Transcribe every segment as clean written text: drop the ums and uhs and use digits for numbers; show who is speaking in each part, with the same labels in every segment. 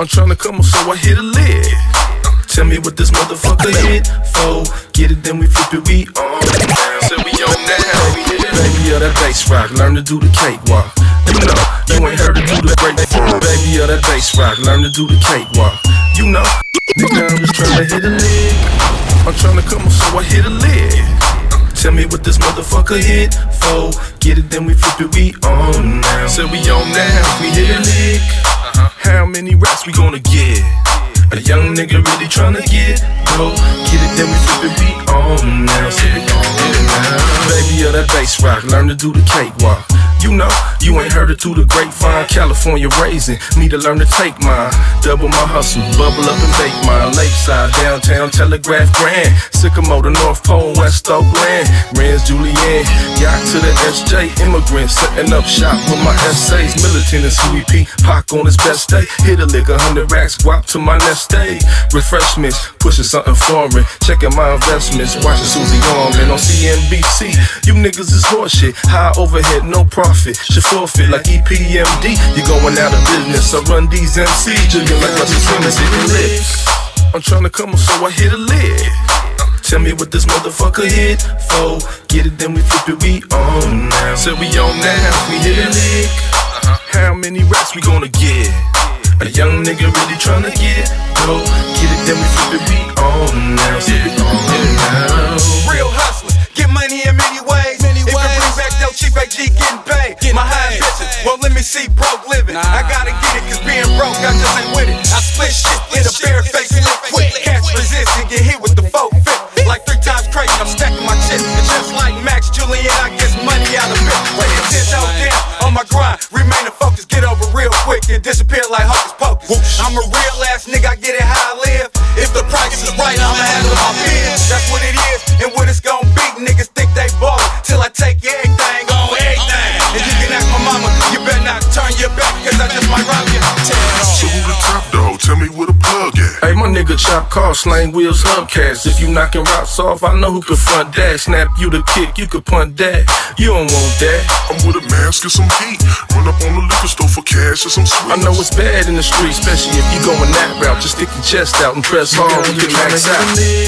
Speaker 1: tryna come on, so I hit a lick. Tell me what this motherfucker hit for. Get it, then we flip it, we on now. Said we on now. Baby, yeah, that bass rock, learn to do the cakewalk. You know, you ain't heard to do the break. Baby, yeah, that bass rock, learn to do the cakewalk. You know, nigga, I'm just tryna hit a lick. I'm tryna come on, so I hit a lick. Tell me what this motherfucker hit for. Get it, then we flip it, we on now. Said we on now, we hit a lick. How many raps we gonna get? A young nigga really tryna get go. Get it, then we flip it, we on now. Said we on now. Baby, yeah, that bass rock, learn to do the cakewalk. You know, you ain't heard it to the grapevine. California raising, need to learn to take mine. Double my hustle, bubble up and bake mine. Lakeside, downtown, Telegraph Grand. Sycamore, the North Pole, West Oakland. Ren's Julianne, yacht to the SJ. Immigrant, setting up shop with my essays. Militant and CEP, Pac on his best day. Hit a lick, 100 racks, guap to my next day. Refreshments, pushing something foreign. Checking my investments, watching Susie Orman on CNBC. You niggas is horseshit, high overhead, no profit. Should forfeit like EPMD. You going out of business. I run these MCs, jugging like Russell Simmons hitting licks. I'm tryna come on, so I hit a lick. Tell me what this motherfucker hit for. Get it, then we flip it, we on now. Said we on now, we hit a lick. How many raps we gonna get? A young nigga really tryna get go. Get it, then we flip it, we on now. Said we on now.
Speaker 2: Real hustlers, get money in many ways. If you bring back though, Chief AG getting paid. My high bitches, well let me see broke living. I gotta get it, cause being broke, I just ain't with it. I split shit in a bare face and live quick. Catch resist and get hit with the 4-5. Like 3 times crazy, I'm stacking my chips. And just like Max Julian, I get money out of it. Wait a 10 toes down on my grind. Remaining focused, get over real quick and disappear like hocus pocus. I'm a real ass nigga, I get it how I live. If the price is right, I'ma handle my biz. That's what it is and what it's gon' be. Niggas think they ballin' till I take everything on everything. And you can ask my mama, you better not turn your back, cause I just might rob you.
Speaker 3: So who the top dog? Tell me where the plug at.
Speaker 1: Hey, my nigga chop car, slang wheels, hubcaps. If you knocking rocks off, I know who can front that. Snap you the kick, you can punt that. You don't want that.
Speaker 3: I'm with a mask and some heat. Run up on the liquor store for cash and some sweets.
Speaker 1: I know it's bad in the street, especially if you going that route. Just stick your chest out and press hard when you max out.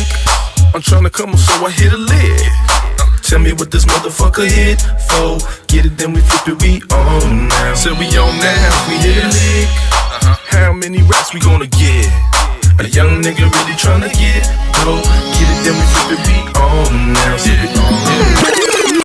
Speaker 1: I'm tryna come on, so I hit a lick. Tell me what this motherfucker hit for. Get it, then we flip it, we on now. Said we on now, we hit a lick. How many raps we gonna get? A young nigga really tryna get go. Get it, then we flip it, we